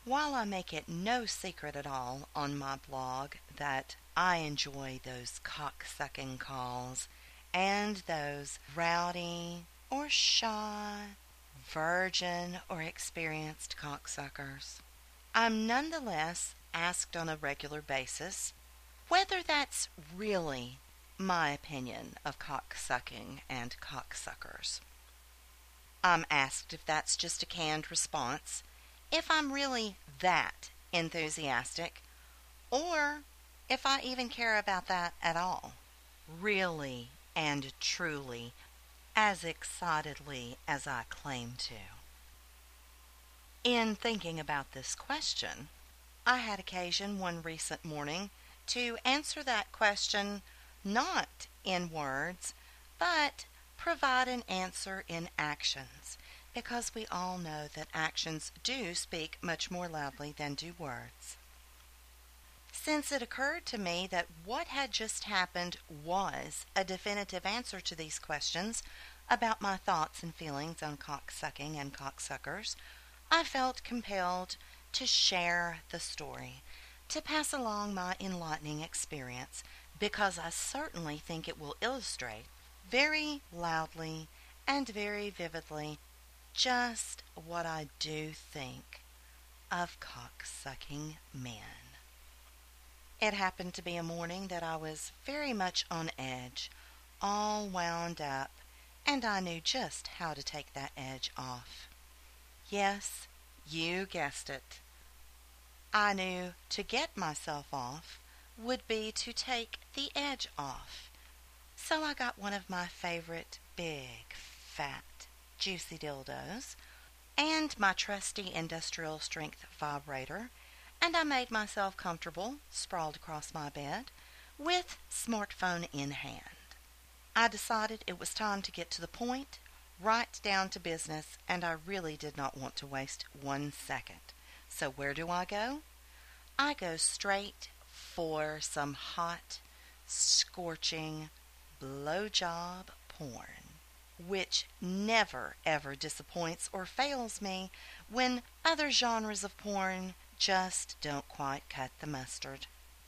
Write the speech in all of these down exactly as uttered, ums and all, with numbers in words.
While I make it no secret at all on my blog that I enjoy those cock-sucking calls and those rowdy or shy, virgin or experienced cocksuckers, I'm nonetheless asked on a regular basis whether that's really my opinion of cocksucking and cocksuckers. I'm asked if that's just a canned response, if I'm really that enthusiastic, or if I even care about that at all. Really and truly, as excitedly as I claim to. In thinking about this question, I had occasion one recent morning to answer that question not in words, but provide an answer in actions, because we all know that actions do speak much more loudly than do words. Since it occurred to me that what had just happened was a definitive answer to these questions about my thoughts and feelings on cocksucking and cocksuckers, I felt compelled to share the story, to pass along my enlightening experience, because I certainly think it will illustrate very loudly and very vividly just what I do think of cocksucking men. It happened to be a morning that I was very much on edge, all wound up, and I knew just how to take that edge off. Yes, you guessed it. I knew to get myself off would be to take the edge off. So I got one of my favorite big, fat, juicy dildos and my trusty industrial strength vibrator, and I made myself comfortable, sprawled across my bed, with smartphone in hand. I decided it was time to get to the point, right down to business, and I really did not want to waste one second. So where do I go? I go straight for some hot, scorching blowjob porn, which never ever disappoints or fails me when other genres of porn just don't quite cut the mustard.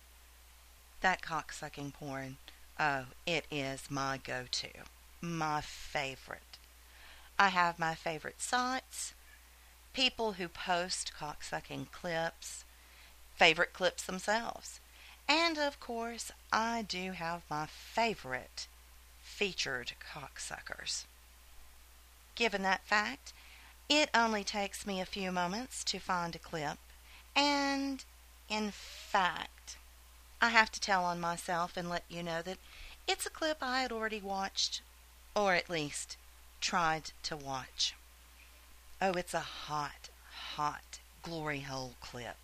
That cocksucking porn, oh, it is my go-to, my favorite. I have my favorite sites, people who post cocksucking clips, favorite clips themselves, and of course I do have my favorite featured cocksuckers. Given that fact, it only takes me a few moments to find a clip, and in fact, I have to tell on myself and let you know that it's a clip I had already watched, or at least tried to watch. Oh, it's a hot, hot glory hole clip.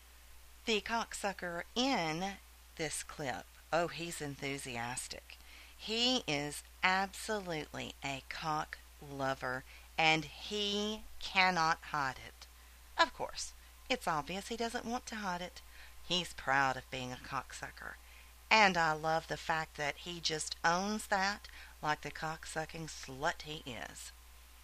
The cocksucker in this clip, oh, he's enthusiastic. He is absolutely a cock lover, and he cannot hide it. Of course, it's obvious he doesn't want to hide it. He's proud of being a cocksucker, and I love the fact that he just owns that like the cocksucking slut he is.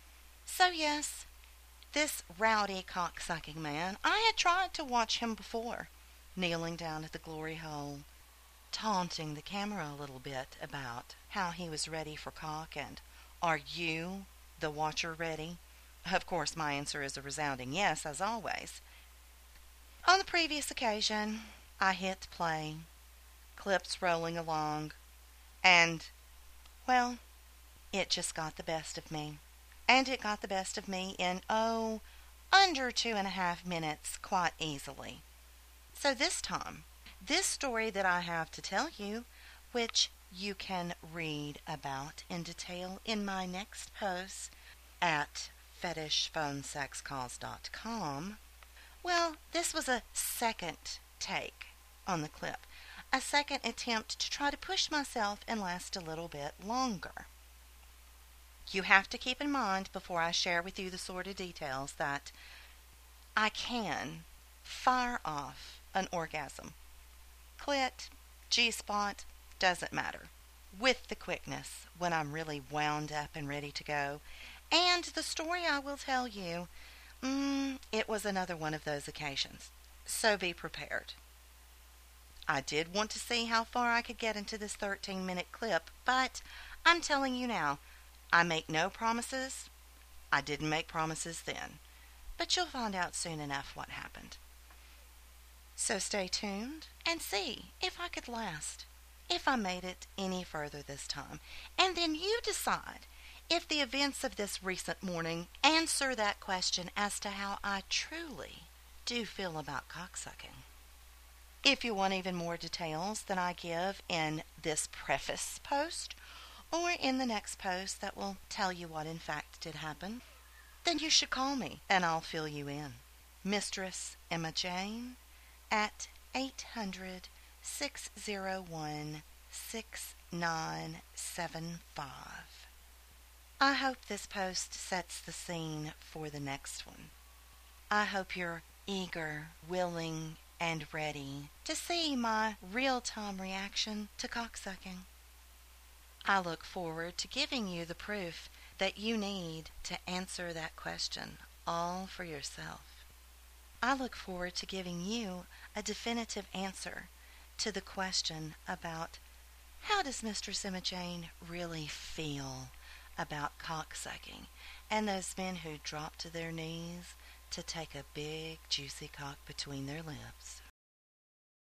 So yes, this rowdy cocksucking man, I had tried to watch him before, kneeling down at the glory hole, taunting the camera a little bit about how he was ready for cock, and are you, the watcher, ready? Of course, my answer is a resounding yes, as always. On the previous occasion, I hit play, clips rolling along, and, well, it just got the best of me. And it got the best of me in, oh, under two and a half minutes quite easily. So this time, this story that I have to tell you, which you can read about in detail in my next post at fetish phone sex calls dot com, well, this was a second take on the clip, a second attempt to try to push myself and last a little bit longer. You have to keep in mind before I share with you the sordid details that I can fire off an orgasm. Clit, G-spot, doesn't matter. With the quickness when I'm really wound up and ready to go. And the story I will tell you Mm, it was another one of those occasions. So be prepared. I did want to see how far I could get into this thirteen minute clip, but I'm telling you now, I make no promises. I didn't make promises then. But you'll find out soon enough what happened. So stay tuned and see if I could last, if I made it any further this time. And then you decide if the events of this recent morning answer that question as to how I truly do feel about cocksucking. If you want even more details than I give in this preface post, or in the next post that will tell you what in fact did happen, then you should call me and I'll fill you in. Mistress Emma Jane at eight hundred, six oh one, six nine seven five. I hope this post sets the scene for the next one. I hope you're eager, willing, and ready to see my real-time reaction to cocksucking. I look forward to giving you the proof that you need to answer that question all for yourself. I look forward to giving you a definitive answer to the question about how does Mistress Emma Jane really feel about cocksucking and those men who drop to their knees to take a big juicy cock between their lips.